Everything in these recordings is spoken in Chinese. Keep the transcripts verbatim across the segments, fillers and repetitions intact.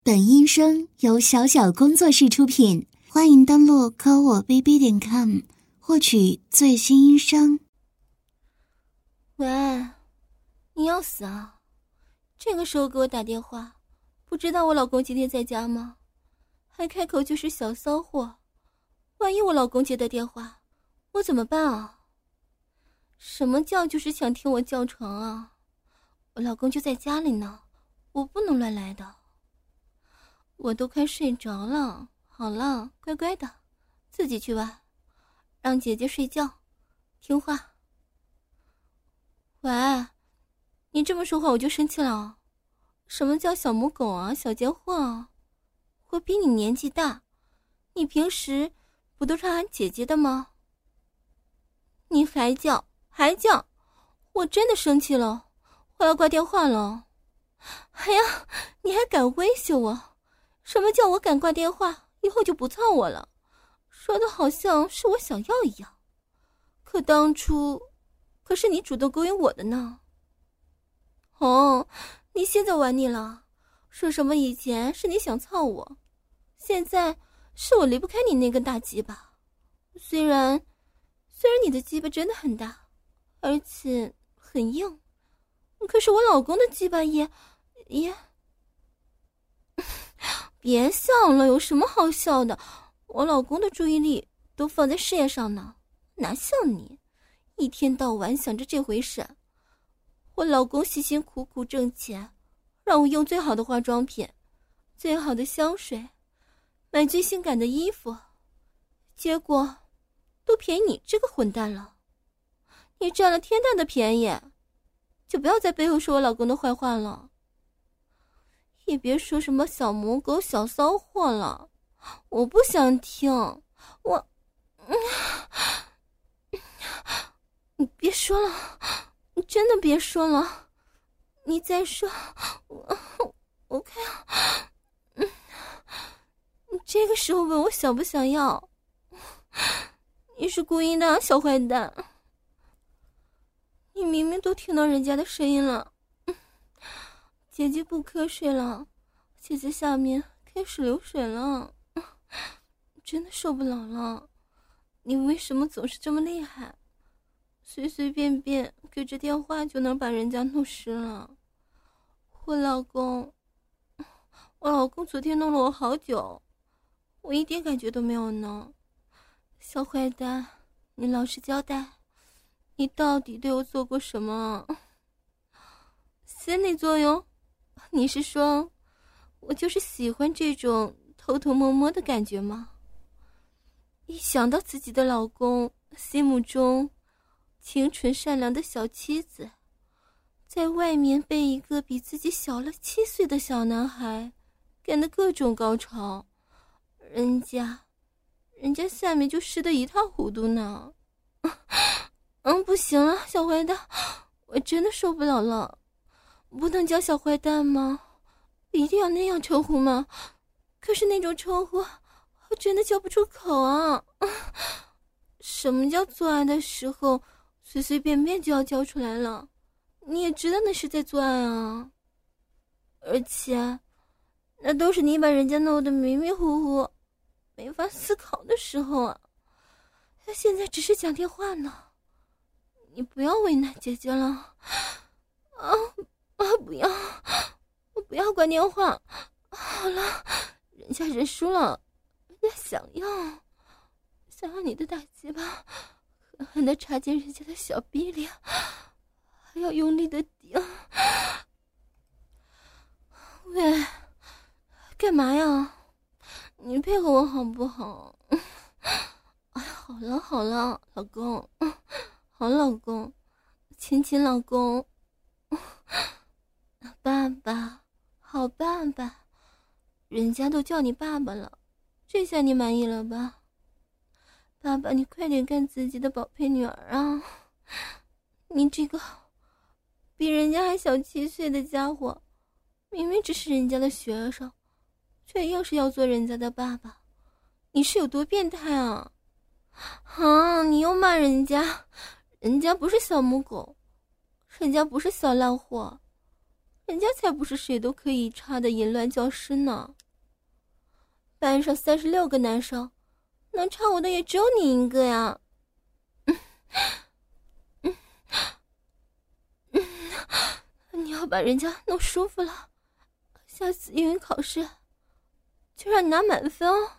本音声由小小工作室出品，欢迎登录科我 B B 点 com 获取最新音声。 喂，你要死啊？这个时候给我打电话，不知道我老公今天在家吗？还开口就是小骚货，万一我老公接的电话，我怎么办啊？什么叫就是想听我叫床啊？我老公就在家里呢，我不能乱来的。我都快睡着了，好了，乖乖的，自己去玩，让姐姐睡觉，听话。喂，你这么说话我就生气了。什么叫小母狗啊，小贱货啊？我比你年纪大，你平时不都是喊姐姐的吗？你还叫还叫，我真的生气了，我要挂电话了。哎呀，你还敢威胁我？什么叫我敢挂电话，以后就不操我了？说的好像是我想要一样，可当初可是你主动勾引我的呢。哦，你现在玩腻了，说什么以前是你想操我，现在是我离不开你那根大鸡巴。虽然虽然你的鸡巴真的很大，而且很硬，可是我老公的鸡巴也也别笑了，有什么好笑的？我老公的注意力都放在事业上呢，哪像你一天到晚想着这回事。我老公辛辛苦苦挣钱，让我用最好的化妆品，最好的香水，买最性感的衣服，结果都便宜你这个混蛋了。你占了天大的便宜，就不要在背后说我老公的坏话了。也别说什么小母狗小骚货了，我不想听。我你别说了，你真的别说了，你再说我我看嗯，你这个时候问我想不想要，你是故意的，小坏蛋。你明明都听到人家的声音了。姐姐不瞌睡了，姐姐下面开始流水了，真的受不了了。你为什么总是这么厉害？随随便便给着电话就能把人家弄湿了。我老公我老公昨天弄了我好久，我一点感觉都没有呢。小坏蛋，你老实交代，你到底对我做过什么？心理作用？你是说我就是喜欢这种偷偷摸摸的感觉吗？一想到自己的老公心目中清纯善良的小妻子，在外面被一个比自己小了七岁的小男孩干得各种高潮，人家人家下面就湿得一塌糊涂呢。嗯，不行了，小坏蛋，我真的受不了了。不能叫小坏蛋吗？一定要那样称呼吗？可是那种称呼我真的叫不出口啊。什么叫做爱的时候随随便便就要叫出来了？你也知道那是在做爱啊，而且那都是你把人家弄得迷迷糊糊没法思考的时候啊。他现在只是讲电话呢，你不要为难姐姐了啊！啊，不要，我不要挂电话。好了，人家认输了，人家想要想要你的大鸡巴，狠狠地插进人家的小逼里，还要用力的顶。喂，干嘛呀？你配合我好不好？哎，好了好了，老公，好老公，亲亲老公。爸爸，好爸爸，人家都叫你爸爸了，这下你满意了吧？爸爸，你快点干自己的宝贝女儿啊！你这个比人家还小七岁的家伙，明明只是人家的学生，却硬是要做人家的爸爸，你是有多变态啊？啊，你又骂人家，人家不是小母狗，人家不是小烂货，人家才不是谁都可以插的淫乱教师呢。 班上三十六个男生，能插我的也只有你一个呀。嗯嗯嗯，你要把人家弄舒服了，下次英语考试就让你拿满分哦。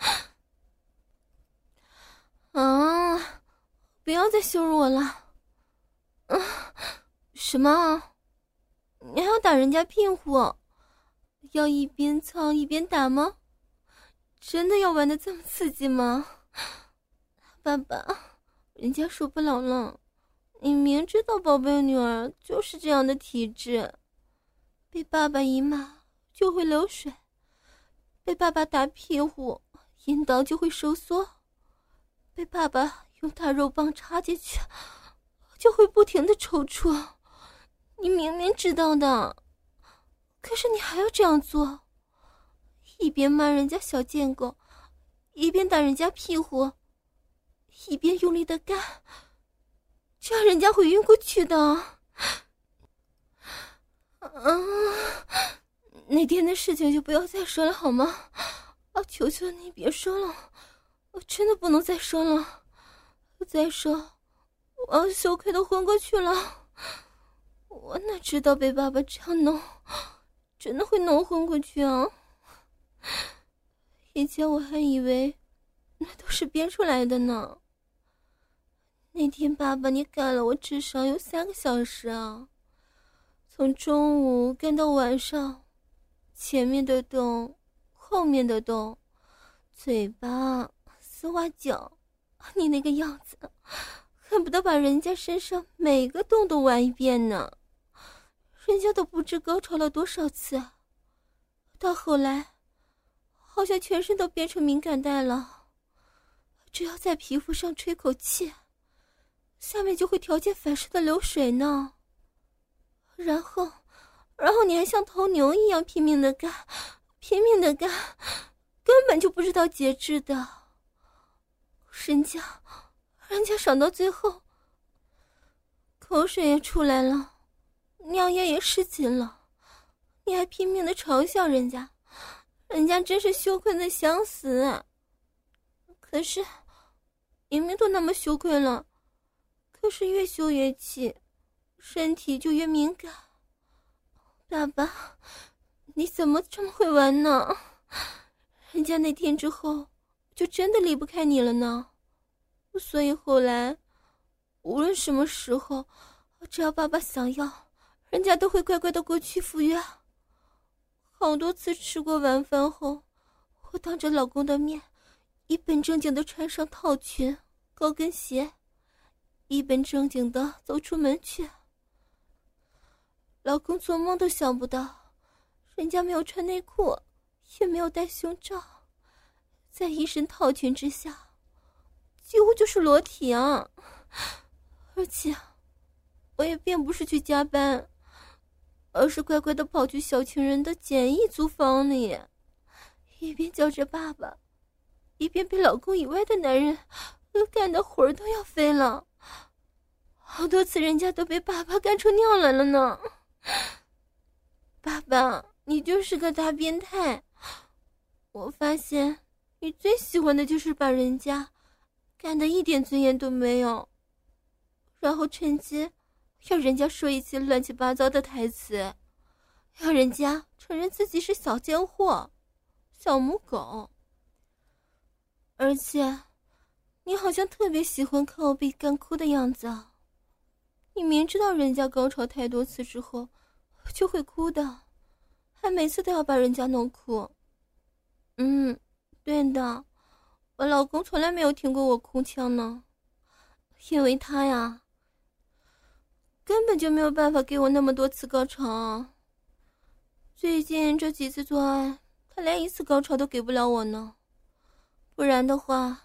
啊，不要再羞辱我了。嗯，什么？你还要打人家屁股？要一边操一边打吗？真的要玩得这么刺激吗？爸爸，人家受不了了，你明知道宝贝女儿就是这样的体质，被爸爸一骂就会流水，被爸爸打屁股阴道就会收缩，被爸爸用大肉棒插进去就会不停地抽搐。你明明知道的，可是你还要这样做，一边骂人家小贱狗，一边打人家屁股，一边用力的干，这样人家会晕过去的。嗯，那天的事情就不要再说了好吗？啊，求求你别说了，我真的不能再说了。再说，我要羞愧的昏过去了。我哪知道被爸爸这样弄，真的会弄昏过去啊！以前我还以为那都是编出来的呢。那天爸爸你干了我至少有三个小时啊，从中午干到晚上，前面的洞，后面的洞，嘴巴，丝袜脚，你那个样子，恨不得把人家身上每个洞都玩一遍呢。人家都不知高潮了多少次，到后来好像全身都变成敏感带了，只要在皮肤上吹口气，下面就会条件反射的流水呢。然后然后你还像头牛一样拼命的干，拼命的干，根本就不知道节制的。人家人家爽到最后口水也出来了，尿液也失禁了，你还拼命的嘲笑人家，人家真是羞愧的想死。可是明明都那么羞愧了，可是越羞越气，身体就越敏感。爸爸，你怎么这么会玩呢？人家那天之后就真的离不开你了呢。所以后来无论什么时候，只要爸爸想要，人家都会乖乖的过去赴约。好多次吃过晚饭后，我当着老公的面一本正经的穿上套裙高跟鞋，一本正经的走出门去。老公做梦都想不到，人家没有穿内裤，也没有戴胸罩，在一身套裙之下几乎就是裸体啊。而且我也并不是去加班，而是乖乖的跑去小情人的简易租房里，一边叫着爸爸，一边被老公以外的男人干得魂儿都要飞了。好多次人家都被爸爸干出尿来了呢。爸爸，你就是个大变态，我发现你最喜欢的就是把人家干得一点尊严都没有，然后趁机要人家说一些乱七八糟的台词，要人家承认自己是小贱货、小母狗。而且你好像特别喜欢看我被干哭的样子啊！你明知道人家高潮太多次之后就会哭的，还每次都要把人家弄哭。嗯，对的，我老公从来没有听过我哭腔呢，因为他呀根本就没有办法给我那么多次高潮啊。最近这几次做爱，他连一次高潮都给不了我呢。不然的话，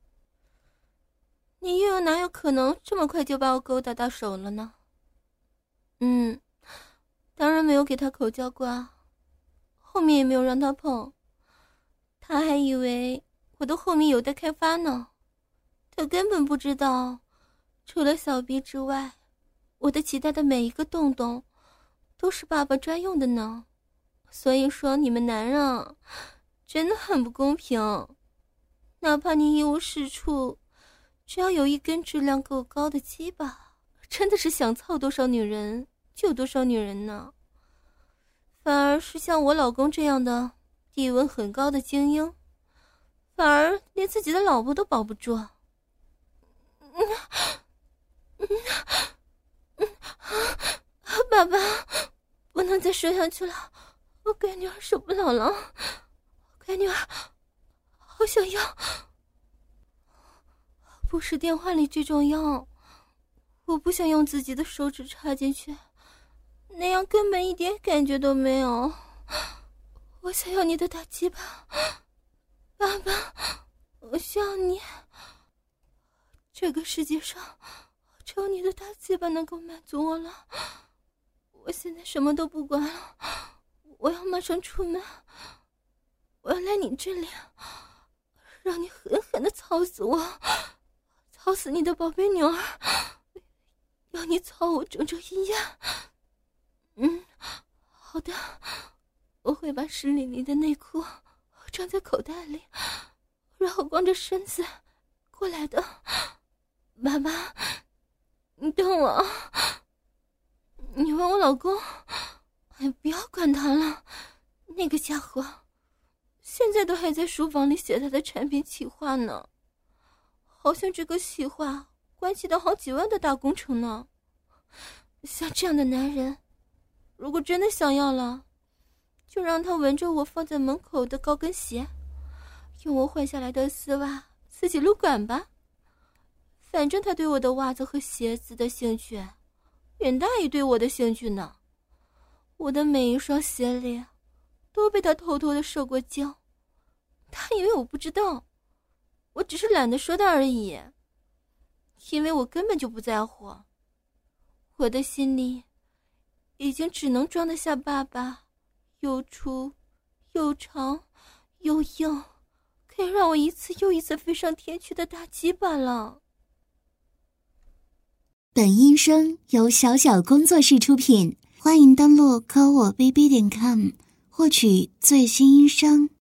你又有哪有可能这么快就把我勾搭到手了呢？嗯，当然没有给他口交过啊，后面也没有让他碰，他还以为我的后面有待开发呢。他根本不知道，除了小臂之外，我的脐带的每一个洞洞都是爸爸专用的呢。所以说你们男人真的很不公平。哪怕你一无是处，只要有一根质量够高的鸡巴，真的是想操多少女人就多少女人呢。反而是像我老公这样的地位很高的精英，反而连自己的老婆都保不住。爸爸，不能再说下去了，我乖女儿受不了了，乖女儿好想要。不是电话里这种要，我不想用自己的手指插进去，那样根本一点感觉都没有。我想要你的大鸡巴，爸爸，我需要你。这个世界上只有你的大鸡巴能够满足我了。我现在什么都不管了，我要马上出门，我要来你这里，让你狠狠地操死我，操死你的宝贝女儿，要你操我整整一夜。嗯，好的，我会把湿淋淋的内裤装在口袋里，然后光着身子过来的。爸爸，你等我。你问我老公，哎，不要管他了，那个家伙现在都还在书房里写他的产品企划呢，好像这个企划关系到好几万的大工程呢。像这样的男人，如果真的想要了，就让他闻着我放在门口的高跟鞋，用我换下来的丝袜自己撸管吧。反正他对我的袜子和鞋子的兴趣远大于对我的兴趣呢。我的每一双鞋里都被他偷偷的受过精，他以为我不知道，我只是懒得说他而已，因为我根本就不在乎。我的心里已经只能装得下爸爸又粗又长又硬，可以让我一次又一次飞上天去的大鸡巴了。 本音声由小小工作室出品，欢迎登录科我 B B 点 com 获取最新音声。